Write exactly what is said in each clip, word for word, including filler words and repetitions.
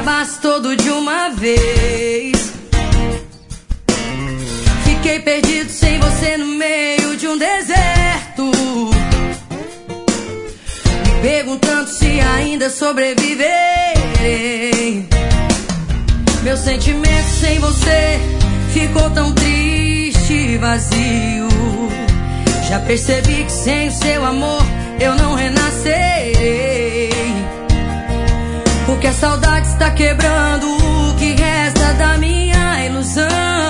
acabasse todo de uma vez. Fiquei perdido sem você no meio de um deserto, me perguntando se ainda sobreviverei. Meu sentimento sem você ficou tão triste e vazio. Já percebi que sem o seu amor eu não renascerei, porque a saudade está quebrando o que resta da minha ilusão.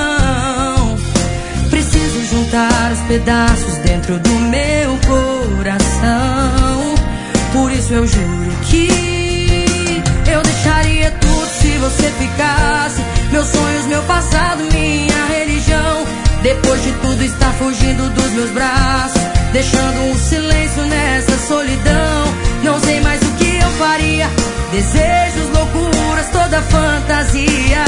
Preciso juntar os pedaços dentro do meu coração. Por isso eu juro que eu deixaria tudo se você ficasse. Meus sonhos, meu passado, minha religião. Depois de tudo está fugindo dos meus braços, deixando um silêncio nessa solidão. Não sei mais o que eu faria. Desejos, loucuras, toda fantasia.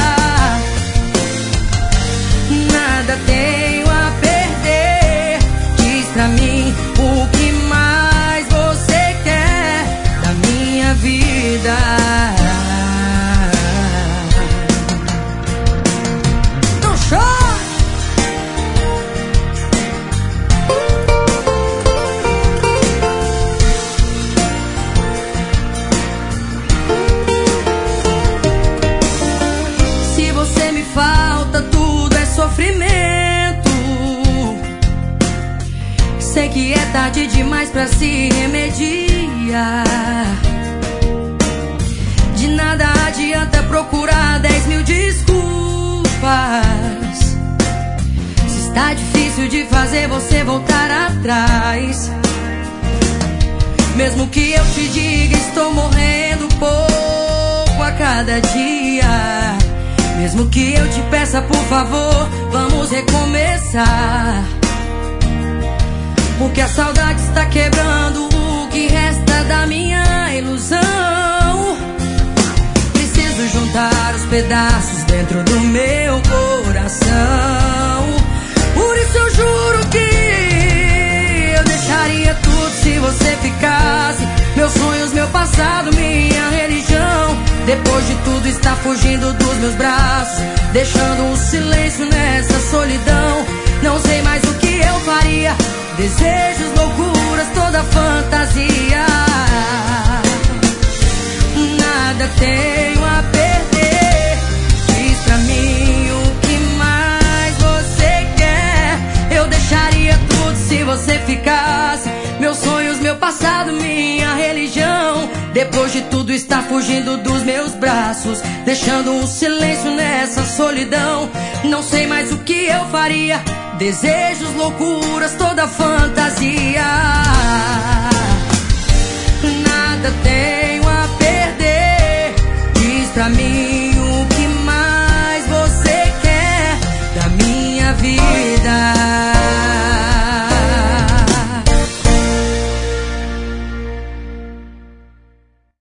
Nada tenho a perder. Diz pra mim o que mais você quer da minha vida. Não chore. Falta, tudo é sofrimento. Sei que é tarde demais pra se remediar. De nada adianta procurar dez mil desculpas, se está difícil de fazer você voltar atrás. Mesmo que eu te diga, estou morrendo pouco a cada dia. Mesmo que eu te peça, por favor, vamos recomeçar, porque a saudade está quebrando o que resta da minha ilusão. Preciso juntar os pedaços dentro do meu coração. Por isso eu juro que eu deixaria tudo se você ficasse. Meus sonhos, meu passado, minha religião. Depois de tudo está fugindo dos meus braços, deixando um silêncio nessa solidão. Não sei mais o que eu faria. Desejos, loucuras, toda fantasia. Nada tenho a perder. Diz pra mim o que mais você quer. Eu deixaria tudo se você ficasse. Meus sonhos, meu passado, minha religião. Depois de tudo está fugindo dos meus braços, deixando um silêncio nessa solidão. Não sei mais o que eu faria. Desejos, loucuras, toda fantasia.